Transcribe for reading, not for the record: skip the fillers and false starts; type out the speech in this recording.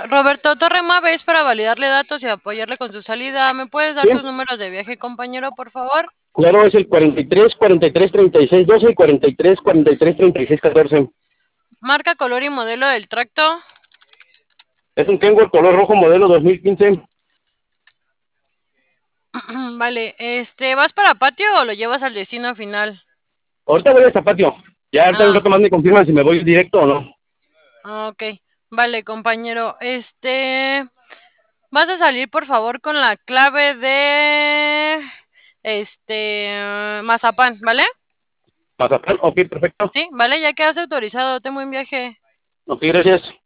Roberto Torremave es para validarle datos y apoyarle con su salida. ¿Me puedes dar Sí, tus números de viaje, compañero, por favor? claro, es el 43 43 36 12 y 43 43 36 14. Marca, color y modelo del tracto. Es un Kenworth color rojo modelo 2015. Vale, ¿vas para patio o lo llevas al destino final? Ahorita voy hasta patio. Ya ahorita un Ah, rato más me confirman si me voy directo o no. ok. Vale, compañero. Vas a salir, por favor, con la clave de Mazapán, ¿vale? Mazapán, ok, perfecto. Sí, vale, ya quedas autorizado. Ten buen viaje. Ok, gracias.